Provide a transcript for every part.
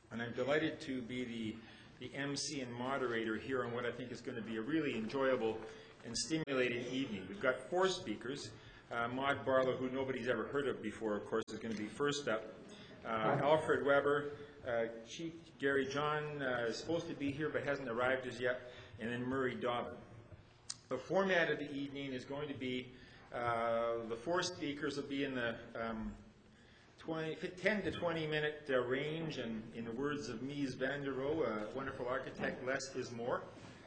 and I'm delighted to be the MC and moderator here on what I think is going to be a really enjoyable and stimulating evening. We've got 4 speakers. Maude Barlow, who nobody's ever heard of before, of course, is going to be first up. Alfred Weber, Chief Gary John is supposed to be here but hasn't arrived as yet, and then Murray Dobbin. The format of the evening is going to be the 4 speakers will be in the 10 to 20 minute range, and in the words of Mies van der Rohe, a wonderful architect, less is more.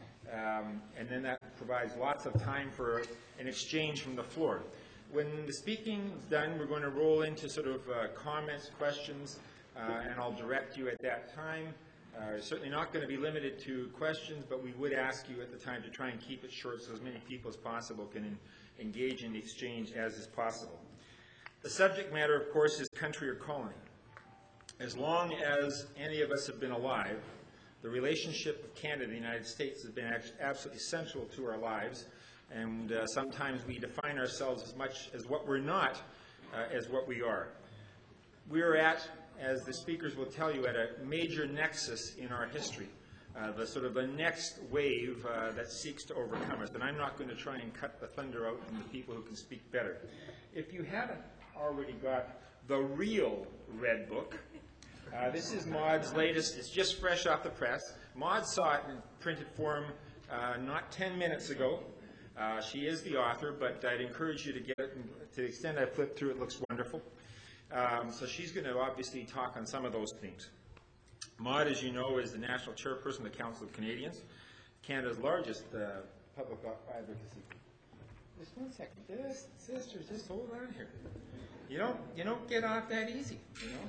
And then that provides lots of time for an exchange from the floor. When the speaking is done, we're going to roll into sort of comments, questions, and I'll direct you at that time. Certainly not going to be limited to questions, but we would ask you at the time to try and keep it short so as many people as possible can engage in the exchange as is possible. The subject matter, of course, is country or colony. As long as any of us have been alive, the relationship of Canada and the United States has been absolutely central to our lives, and sometimes we define ourselves as much as what we're not as what we are. We are at, as the speakers will tell you, at a major nexus in our history, the sort of the next wave that seeks to overcome us. And I'm not going to try and cut the thunder out from the people who can speak better. If you haven't already got the real Red Book, this is Maude's latest. It's just fresh off the press. Maude saw it in printed form not 10 minutes ago. She is the author, but I'd encourage you to get it. And to the extent I flipped through it, looks wonderful. So she's going to obviously talk on some of those themes. Maude, as you know, is the national chairperson of the Council of Canadians, Canada's largest public advocacy. Just one second. Sisters, just hold on here. You don't get off that easy, you know.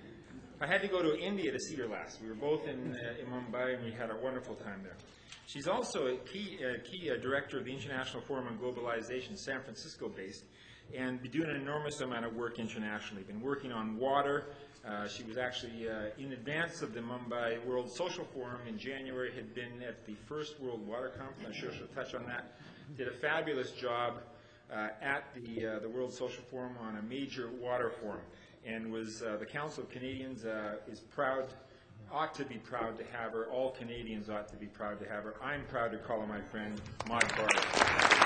I had to go to India to see her last. We were both in Mumbai, and we had a wonderful time there. She's also a key director of the International Forum on Globalization, San Francisco-based, and been doing an enormous amount of work internationally. Been working on water. She was actually, in advance of the Mumbai World Social Forum in January, had been at the first World Water Conference. I'm sure she'll touch on that. Did a fabulous job at the World Social Forum on a major water forum, and was the Council of Canadians is proud, ought to be proud to have her. All Canadians ought to be proud to have her. I'm proud to call her my friend, Maude Barlow.